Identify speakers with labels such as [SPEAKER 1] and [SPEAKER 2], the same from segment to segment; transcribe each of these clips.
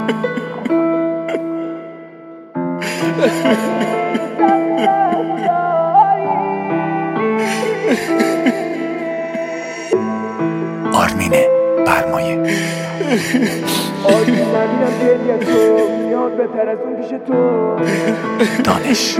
[SPEAKER 1] آرمین برمایه.
[SPEAKER 2] آرمین نبینم گریه تو میاد بهتر از اون پیش تو.
[SPEAKER 1] دانش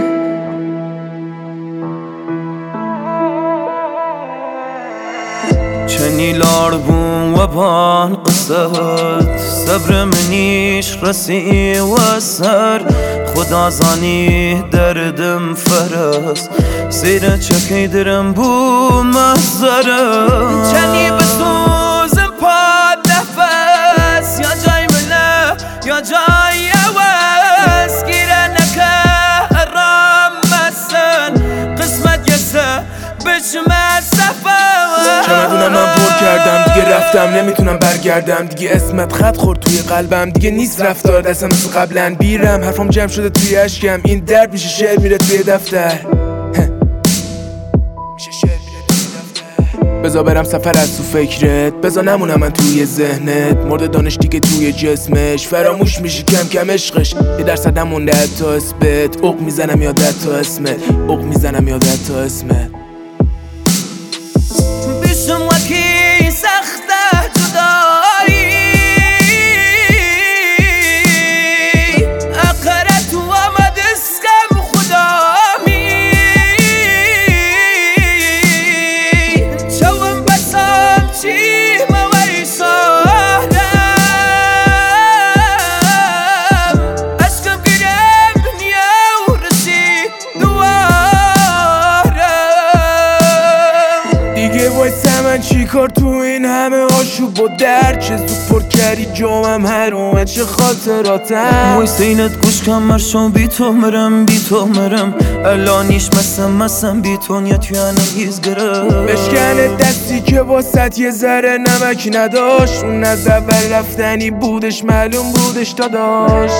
[SPEAKER 3] چنیلار بوم و بان قصد صبر منیش رسی و سر خدا زانی دردم فرس زیر چکی درم بو محضره چنی بسوزم پاد نفس یا جای مله یا جای عوض گیره نکه رام مسن قسمت یسه بشمه سفر
[SPEAKER 2] چمدونم من پر کردم دیگه رفتم نمیتونم برگردم دیگه اسمت خط خورد توی قلبم دیگه نیست رفتار دستم مثل قبلا بیرم حرفم جمع شده توی اشکم این درد میشه شعر میره توی دفتر میشه شعر میره توی دفتر بذار برم سفر از تو فکرت بذار نمونم من توی ذهنت مرد دانش دیگه توی جسمش فراموش میشی کم کم عشقش یه درصدم مونده حتی اثبت عق میزنم یادت تا اسمت عق میزنم یادت تا اسمت
[SPEAKER 3] بیشم وکی سخته جدایی اقرت و آمد اسکم خدامی چوم بسام چی موی سادم اشکم گیرم دنیا و رسی دوارم
[SPEAKER 2] دیگه وایسه من چی کار تو این همه آشوب و درد چه زود پر کردی جامم هر اومد چه خاطراتم
[SPEAKER 3] وایسه اینت گوش کم مرشم بی تو مرم الانیش مسم بی تو نیت یعنم هیز گرم
[SPEAKER 2] بشکنه دستی که واسط یه ذره نمک نداشت اون از اول رفتنی بودش معلوم بودش داداش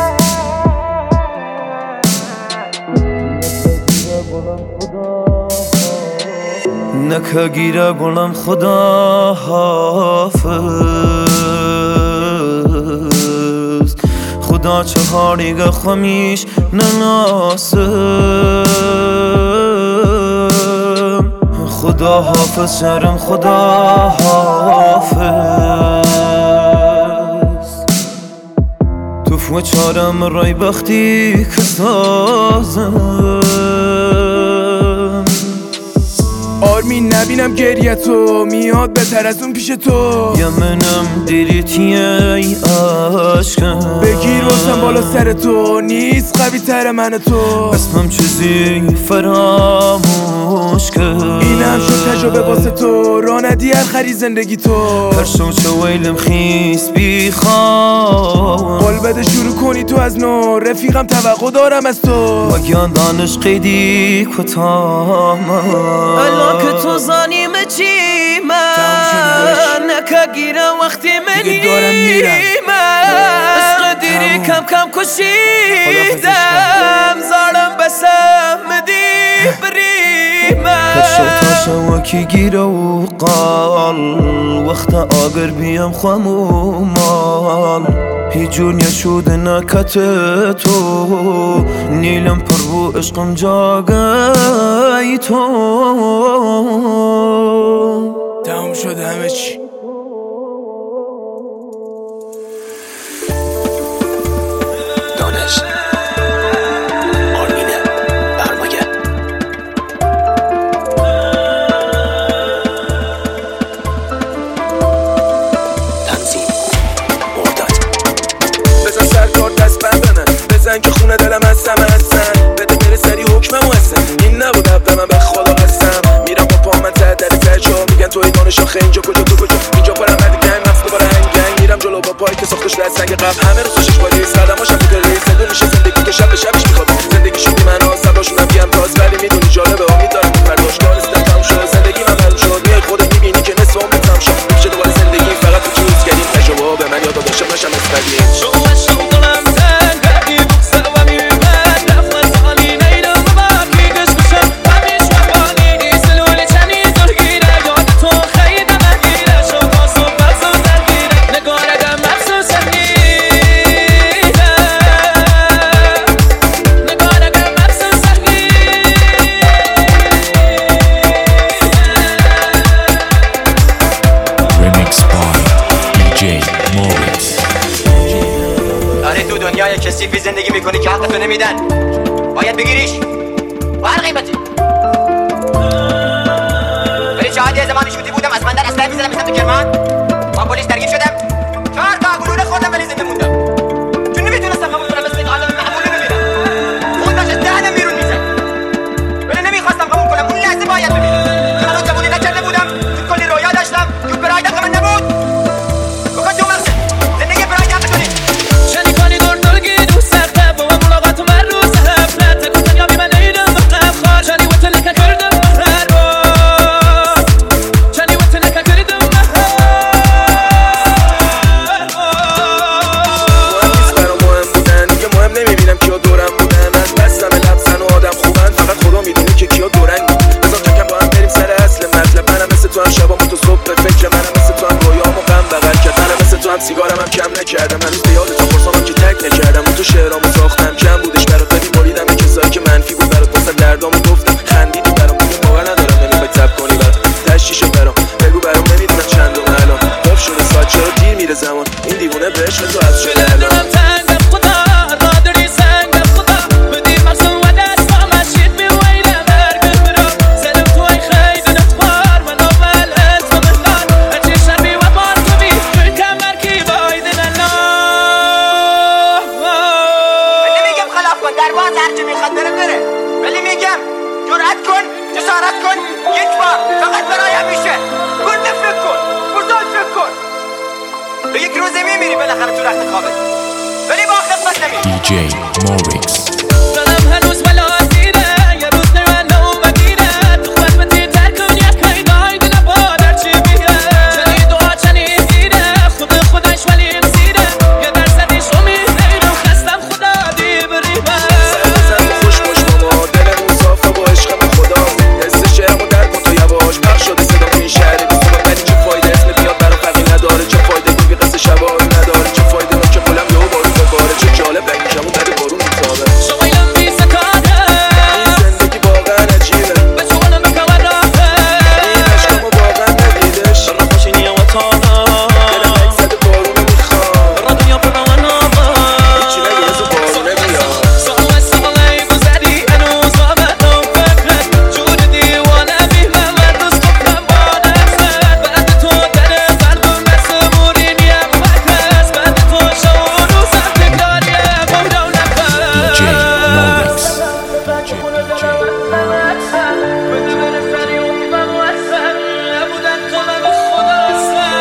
[SPEAKER 3] نکه گیره گلم خدا حافظ خدا چهاریگه خمیش نناسم خدا حافظ شرم خدا حافظ تو فو چارم رای بختی که سازم
[SPEAKER 2] آرمین نبینم گریه تو میاد بهتر از اون پیش تو
[SPEAKER 3] یا منم دیریتیه ای عشقم
[SPEAKER 2] بگیر واسم بالا سر تو نیست قوی تر من تو
[SPEAKER 3] اسمم چیزی فراموش کرد
[SPEAKER 2] اینم شد تجربه واسه تو را ندی هر خری زندگی تو
[SPEAKER 3] پرشو چه ویلم خیس بیخوام
[SPEAKER 2] قول بده شروع کنی تو از نو رفیقم توقع دارم از تو
[SPEAKER 3] وگیان دانش قیدی کتام الان که تو زانیم چی من نکه گیرم وقتی منی
[SPEAKER 2] دارم میرم
[SPEAKER 3] عشق دیری کم کم کشیدم زارم بسم دی بریمم کشو تاشا وکی گیره و قال وقت آگر بیم خمومال هیجور نشود نکت تو نیلم پر رو عشقم جاگای تو
[SPEAKER 2] تمام شد همه چی
[SPEAKER 1] دانش آرمین برمایه. تنظیم مرداد.
[SPEAKER 2] بزن سرکار دست بندنه بزن که خونه دلم هستم بده بره سری حکممو هستم این نبود حبه من به خدا قسم میرم با پا من ته در تجا میگن توی دانش آخه اینجا کجا تو کجا اینجا پرم ندی گنگ مفت دوباره هنگ میرم جلو با پایی که ساختش در سنگ قبل همه رو خوشش بالی سردم هاشم تو ریس ندون میشه زندگی که شب به شبش میخواد زندگی شدی من ها سباشونم گم تاز ولی میدونی جالبه امید دارم فرداش دانستم تموم شد زندگی من معلوم شد میای خودت میبینی که نصف عمرت تموم شد میشه دوباره زندگی فقط تو چیز کردیم تجربه به من یاد داشتم نشم اسپدیم
[SPEAKER 4] اگریسیفی زندگی میکنی که حقتو نمیدن، باید بگیریش با هر قیمتی. ولی چه عادی زمانی شوتی بودم از بندر اسلحه میزدم مثل تو کرمان، با پلیس درگیر شدم، 4 تا گلوله خوردم ولی زنده موندم، چون نمیتونستم قبول کنم مثل این آدم معمولی ببینم. خون داشت از دهنم بیرون میزد ولی نمیخواستم قبول کنم، اون لحظه باید ببینم. من جوونی نکرده بودم، تو کلی رویا داشتم، تو برای دقیقه من نبود. بکن تو مقصد زندگی برای دقیقه کنی
[SPEAKER 3] شنی کنی دردرگی دوست دارم با ملاقات من روز هفت تکو دنیا بی من نیدم مقلب خوار شنی و تلکه کردم مهر شنی و تلکه کردم مهر.
[SPEAKER 2] مهم نیست برام مهم بودن دیگه، مهم نمیبینم کیا دورم بودن. از بستم لبزن و آدم خوبن، فقط خدا میدونه که کیا دورنگ بود. بذار تکم با هم بریم سر اصل مطلب. منم مثل تو هم شبام تو صبح به فکر، منم مثل تو هم رویامو غم بغل کرد، منم مثل تو هم سیگارم هم کم نکردم. هنوز به یاد تو پرسامم که تک نکردم، اون تو شعرامو ساختم کم بودش برات، ولی بریدم کسایی که منفی بود برات، واسه دردامو گفتم خندیدی برام. دیگه باور ندارم نمیخوای تب کنی برام، تشیشه برام بگو برام نمیدونم چندم الان. گفت شده ساعت چرا دیر میره زمان، این دیوونه به عشق تو از شده الان.
[SPEAKER 4] ولی میگم جرأت کن، جسارت کن، یک بار فقط برای همیشه. گنده فکر کن، بزرگ فکر کن. به یک روزه میمیری بالاخره تو رخت خوابت، ولی با خدمت نمیری.
[SPEAKER 1] DJ Morix.
[SPEAKER 3] دلم هنوز ملازیره یه روز نمو مگیره تو خدمتی ترکم یکی دایده نبادر چی بیه چنی دعا چنی دیره خودش ولی امسیره یه درصدیش امیدیرم خستم خدا دی بریمه
[SPEAKER 2] زن خوش باش ماما، دلمون صافه با عشق به خدا. حس شعرمو در کن تو یواش، پخش شده صدا تو این شهر بیستون، ولی چه فایده اسم بیاد برا فقی نداره، چه فایده بی قصه شبایی نداره، چه فایده ما که پولم یهو بارون بباره، چه جالب رنگیشمون بعد بارون میتابه.
[SPEAKER 3] شویلم بی سکانه
[SPEAKER 2] این زندگی واقعا عجیبه،
[SPEAKER 3] به شوانم بکن راهه
[SPEAKER 2] این عشقمو واقعا ندیدش.
[SPEAKER 3] را خوشینی و تانا
[SPEAKER 2] دلم اکسد بارونو میخوام،
[SPEAKER 3] را دنیا پر و نابا
[SPEAKER 2] هیچی نگیرز و بارونه بیاد.
[SPEAKER 3] ساقو استقلی گذری هنوز آمدم فکرت جور دیوانه بیمه من دوست کنم با نفسد بعد تو در قلبم مسمورین یم مکس بعد تو شعور روزم تکراریه بودم نفس
[SPEAKER 1] DJ Morix.
[SPEAKER 3] بده برسنی و بیمم و اصلا نبودن تو من به خدا اصلا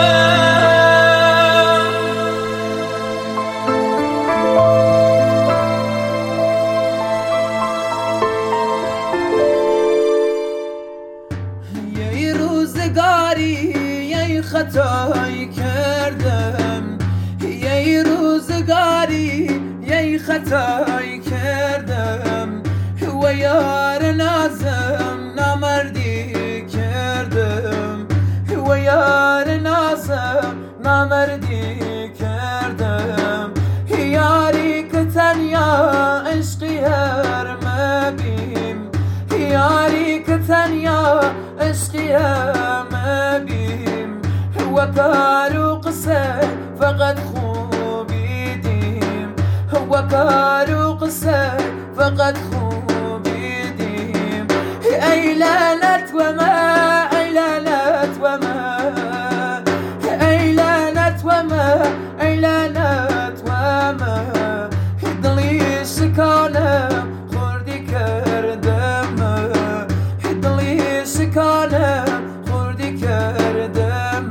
[SPEAKER 3] یه روزگاری یه خطایی کردم یه روزگاری یه خطایی کردم و یار نازم نامردی کردم و یار نازم نامردی کردم یاری که تنیا عشقی هر مبیم یاری که تنیا عشقی هر مبیم و کار و قصه فقط خوبی دیم و کار و قصه فقط خوبی دیم ای لعنت و ما ای لعنت و ما ای لعنت و ما ای لعنت و ما دلی شکانم خوردی کردم دلی شکانم خوردی کردم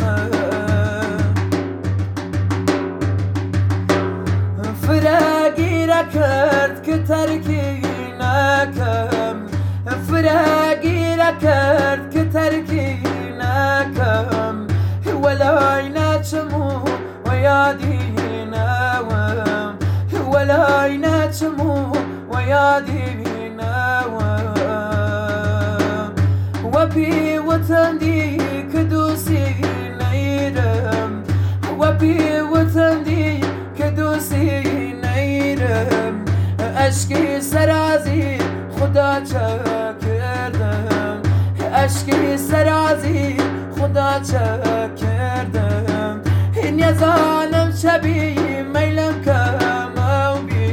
[SPEAKER 3] فراقی را کرد که ترکی نکم فراقی را کرد که ترکی نکم ولای نچمو و یادی نوم ولای نچمو و یادی نوم و بی وطن دی که دوستی نیرم و بی وطن دی که دوستی نیرم اشکی سرازی خدا چه کردم اشکی سرازی خدا چه کردم این یزانم شبی میلم کم و بی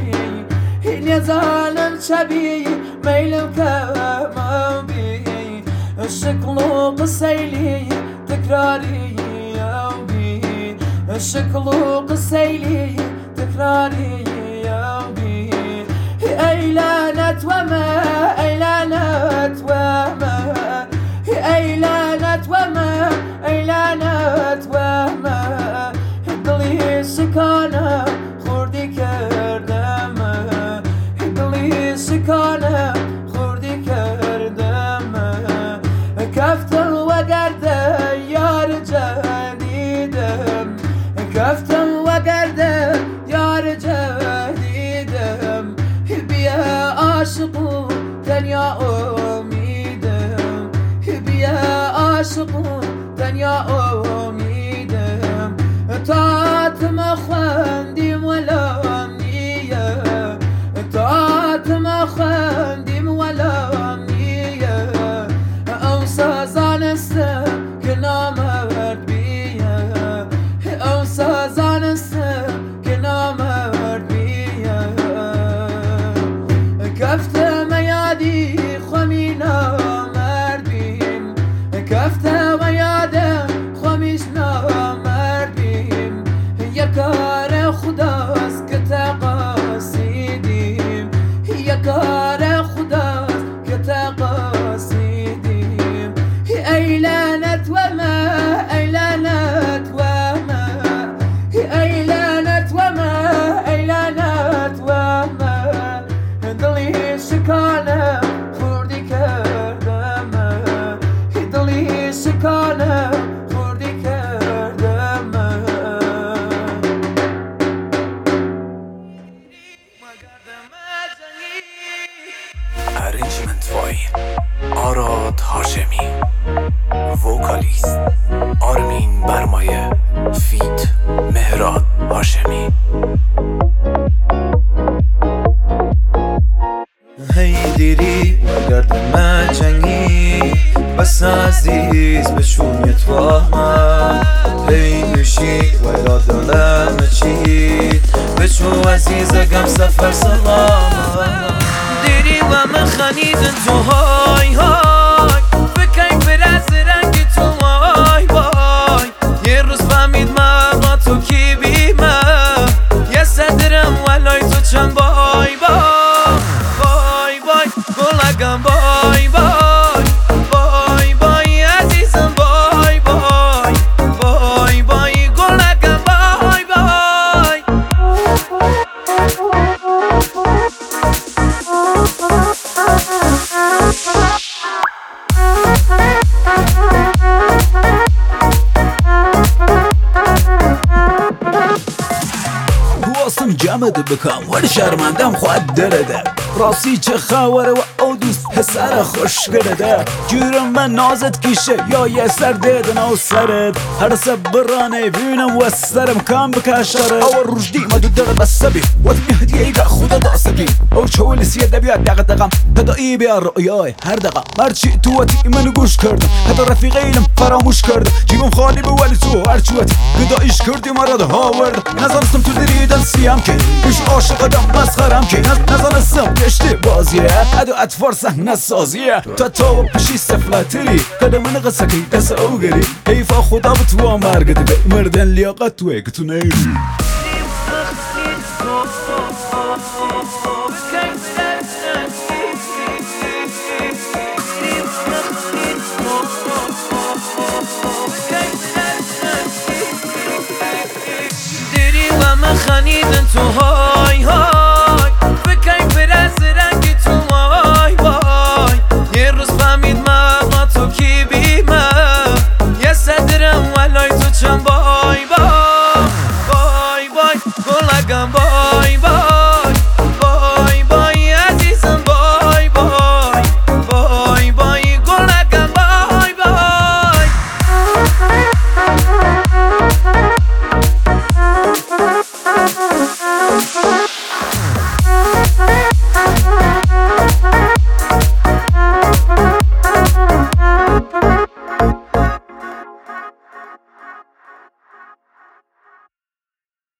[SPEAKER 3] شبي ميل كما بي الشكل قسيلي تكراري يا بي الشكل قسيلي تكراري يا بي أيلانت وما أيلانت وما أيلانت وما أيلانت وما دلي سكانة خوردي كردم دلي سكانة خوردي كردم كفتن وقرد يار جديدم كفتن وقرد يار جديدم بيا عاشق دنيا أميدم بيا عاشق دنيا أميدم طاعت ما خندم ولا نية طاعت ما خندم ولا نية أو سازانسته كنا مرد بيا أو سازانسته كنا مرد بيا كفت ميادي خمينا مردیم كفت ميادم خميشنا مردیم يكار خداست که تقاصیدیم يكار خداست که تقاصیدیم أيلانت وما أيلانت وما أيلانت وما أيلانت وما دلي شكانة خوردي كردم دلي شكانة خوردي كردم
[SPEAKER 1] Arrangement by Arad Hashemi. Vocalist Armin Barmaye. Feat Mehrad Hashemi.
[SPEAKER 5] هی دیری گرد مجنگی بس عزیز بشونی تو من هی نوشی و یادم چید بچو عزیزگم سفر سلام دیری و من خنیدن تو های های بکن پر از رنگ تو وای وای یه روز فهمید من با تو کی بیمم یه صدرم ولای تو چند بای بای گلگم بای بای بای بای عزیزم بای بای بای بای گلگم بای بای
[SPEAKER 6] خواستم جمعت بکن ولی شرمندم خواهد درده راستی چه خبره و او دوست پسر خوش کرده جورم من نازت کیشه یا یه سر دیدن او سرت هر سبرانه بینم و سرم کام بکشاره او رجدی ما دو دقیق بسته بی و دمی هدیه ای خدا داسته بی او چولی سیده بیاد دقم تدایی بیا رؤیای هر دقم هرچی تو واتی منو گوش کردم حتی رفیقینم فراموش کردم جیبم خالی به ولی تو هرچی واتی گدایش کردی مراد هاورد نزانستم تو دریدن سیم که ایش عاشق دم مسخرم که نزانستم گشتی بازیه ادو اتفار صحنه سازیه تا پشی سفلتری قدم من قصه که دست او گری حیفا خدا به تو مرگ دیگه مردن لیاقت توه که تو نیری
[SPEAKER 5] دیری و من خنیدن تو